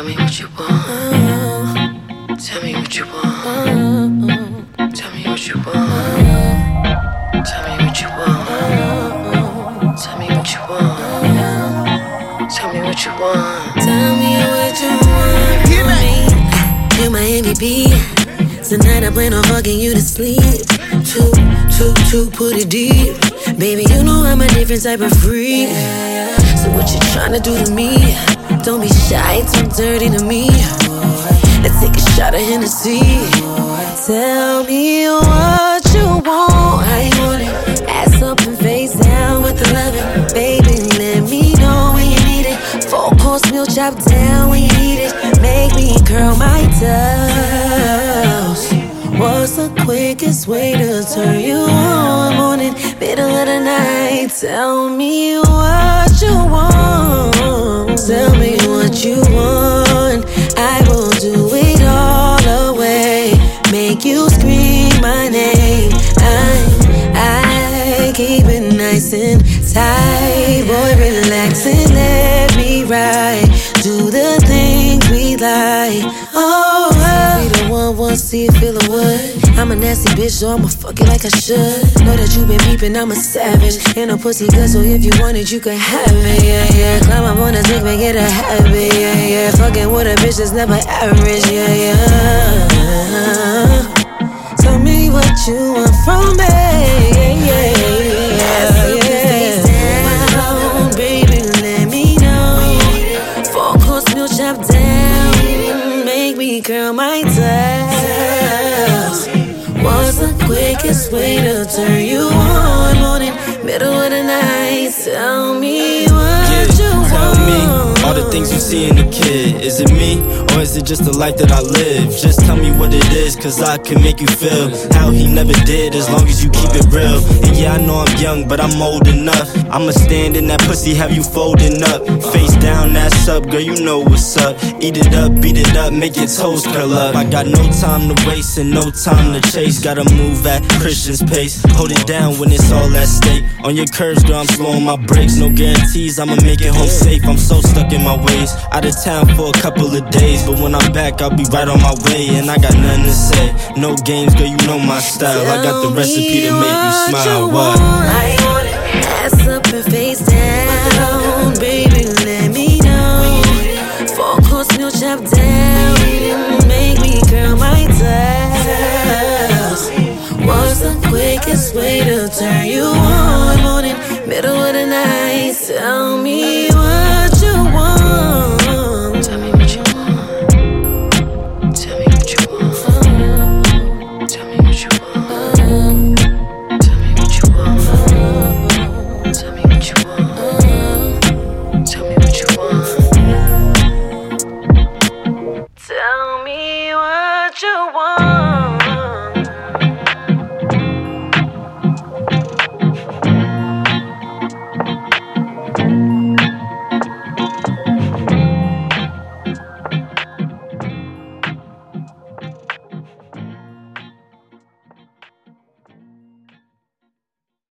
Tell me what you want. Tell me what you want. Tell me what you want. Tell me what you want. Tell me what you want. Tell me what you want. Tell me what you want from me. You're my MVP. Tonight I plan on fucking you to sleep. Two, put it deep. Baby, you know I'm a different type of freak. So what you tryna do to me? Don't be shy, too dirty to me. Let's take a shot of Hennessy. Tell me what you want. How you want it? Ass up and face down with the loving. Baby, let me know when you need it. 4-course meal chopped down when you need it. Make me curl my toes. What's the quickest way to turn you on? Morning, middle of the night. Tell me what you want. Tell me what you want. I will do it all away. Make you scream my name. I keep it nice and tight. Boy, relax and let me ride. Do the things we like. Oh, be the one, see it, feel the wood. I'm a nasty bitch, so I'ma fuck it like I should. Know that you been peeping, I'm a savage. Ain't no pussy good, so if you want it, you can have it, yeah. Climb up on a dick, make it a habit, yeah. Fucking with a bitch that's never average, yeah. Tell me what you want from me, yeah. Baby, let me know. 4-course meal chopped down. Make me curl my toes. What's the quickest way to turn you on? Morning, middle of the night. Tell me what you want. Tell me all the things you see in the kid. Is it me, or is it just the life that I live? Just tell me what it is, cause I can make you feel how he never did, as long as you keep it real. And yeah, I know I'm young, but I'm old enough. I'ma stand in that pussy, have you folding up. Face down, ass up, girl, you know what's up. Eat it up, beat it up, make your toes curl up. I got no time to waste and no time to chase. Gotta move at Christian's pace. Hold it down when it's all at stake. On your curves, girl, I'm slowing my brakes. No guarantees, I'ma make it home safe. I'm so stuck in my ways. Out of town for a couple of days, but when I'm back, I'll be right on my way. And I got nothing to say. No games, girl, you know my style. I got the recipe to make you smile. What? I want it. Ass up and face down. Baby, let me know. 4-course meal chopped down. Make me curl my toes. What's the quickest way to turn you on? Morning, middle of the night. Tell me what you want. Tell me what you want. Tell me what you want. Tell me what you want. Tell me what you want. Tell me what you want. Tell me what you want. Tell me what you want.